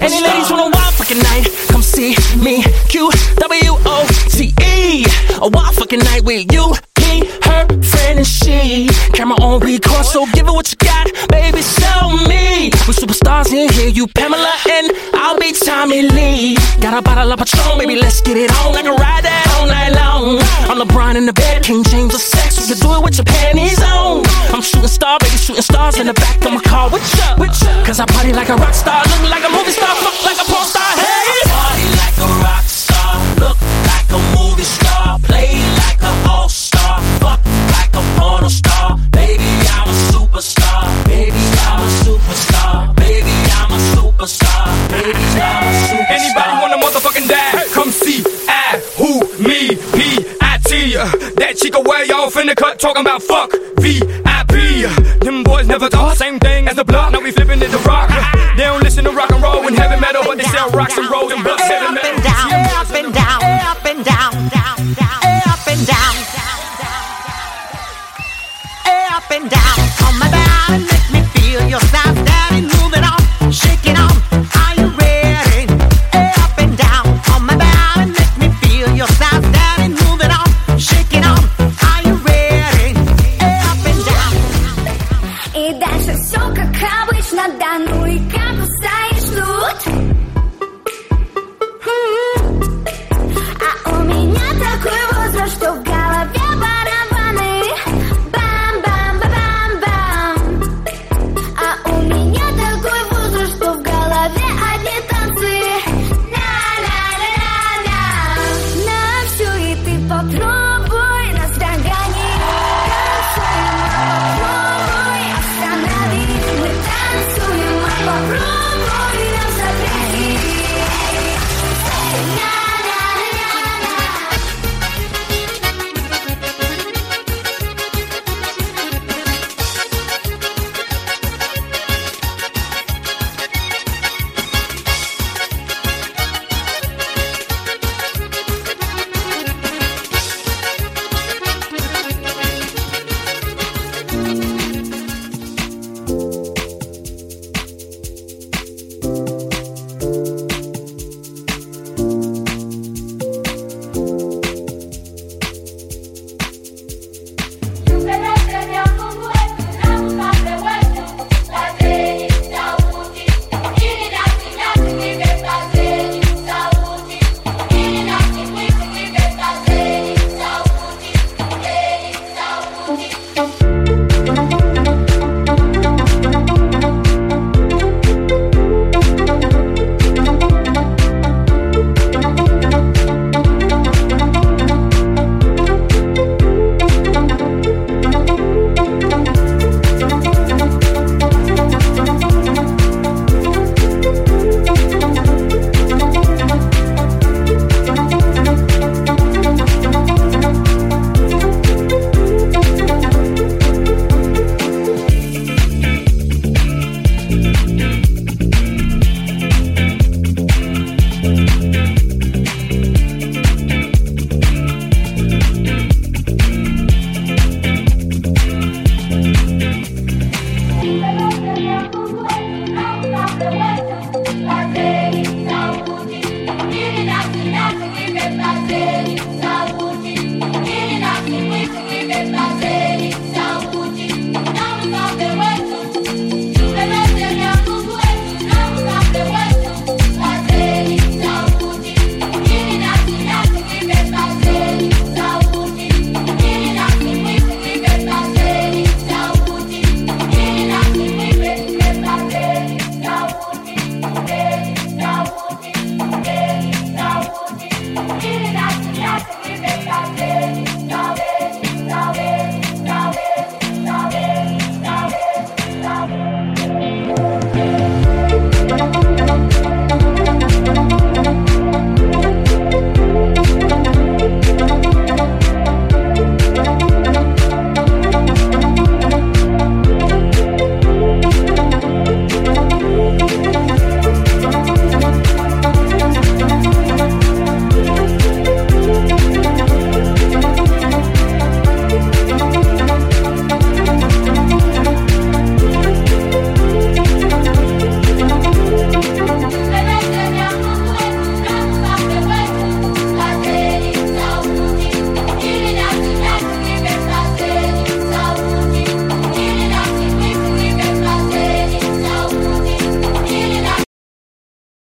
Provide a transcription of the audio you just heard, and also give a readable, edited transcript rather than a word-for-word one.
Any ladies want a wild fucking night? Come see me. QWOTE. A wild fucking night with you, he, her, friend, and she. Camera on record, so give it what you got, baby. Show me. We superstars in here. You Pamela and I'll be Tommy Lee. Got a bottle of Patron, baby. Let's get it on. I can ride that all night long. I'm LeBron in the bed, King James of sex. You can do it with your panties on. I'm shooting star, baby. Shooting stars in the back of my car. With ya? Cause I party like a rock star, look like a movie star, fuck like a porn star. Hey, I party like a rock star, look like a movie star, play like an all-star, fuck like a porno star. Baby, I'm a superstar. Baby, I'm a superstar. Baby, I'm a superstar. Baby, I'm a superstar. Anybody want a motherfucking dad? Come see I, who, me, P-I-T. That chica way off in the cut talking about fuck V-I-P. Them boys never thought same thing as the block. Now we flipping it to rock. They don't listen to rock and roll and heavy metal, but they sell rocks and rolls and books. Heavy metal. Up and down, up and down, up and down, down, down, up and down, up and down. On my body, make me feel your size, daddy, moving on, shaking on. Are you ready? Up and down. On my body, make me feel your size, daddy, moving on, shaking on. Are you ready? Up and down. И дальше все как обычно, да ну и как устоишь тут?